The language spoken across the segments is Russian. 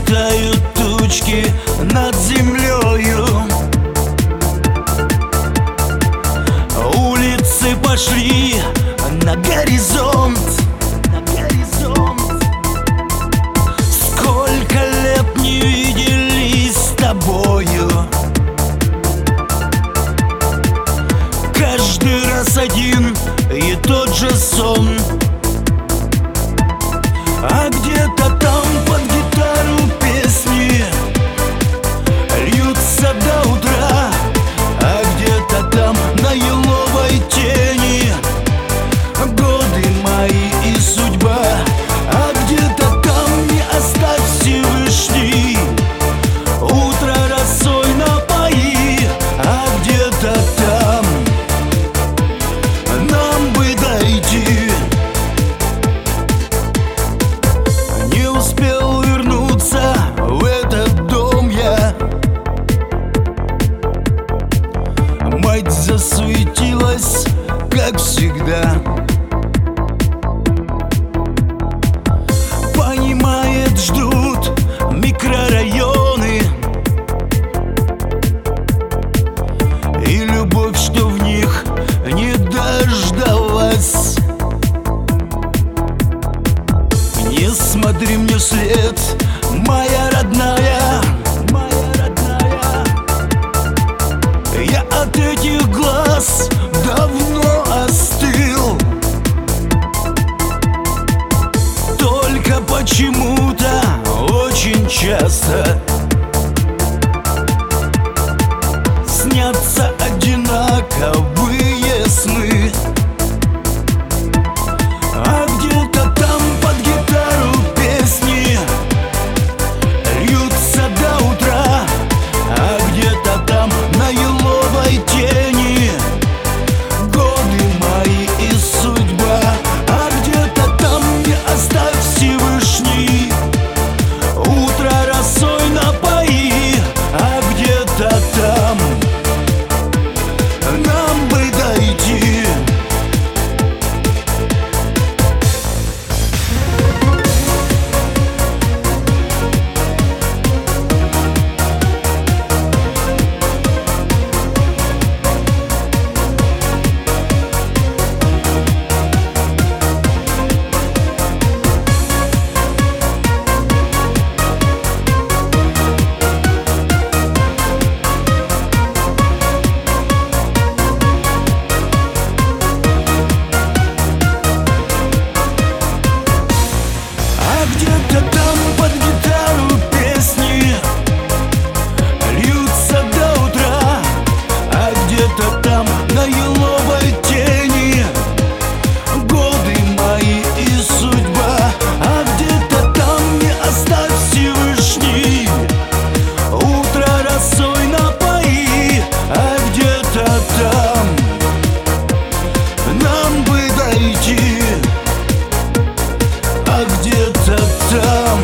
Светают тучки над землею, улицы пошли на горизонт. Сколько лет не виделись с тобою, каждый раз один и тот же сон. А где-то там под гитару песни льются до утра, а где-то там на еловой тени годы мои и судьба. А где-то там не оставь Всевышний утро росой напои, а где-то там нам бы дойти. Не успел вернуться в этот дом я, мать засуетилась, как всегда. Понимает, ждут микрорайоны, и любовь, что в них не дождалась. Не смотри мне вслед, моя родная, я от этих глаз давно остыл. Только почему-то очень часто снятся одинаковые сны. А где-то там под гитару песни льются до утра, а где-то там на еловой тени годы мои и судьба. А где-то там не оставь Всевышний утро росой напои, а где-то там нам бы дойти. Где-то там под гитару песни льются до утра, а где-то там на еловой тени годы мои и судьба. А где-то там не оставь Всевышний утро росой напои, а где-то там нам бы дойти. А где-то там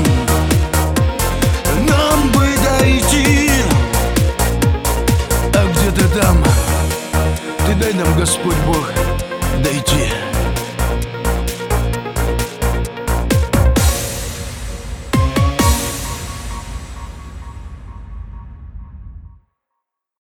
нам бы дойти. А где-то там ты дай нам, Господь Бог, дойти.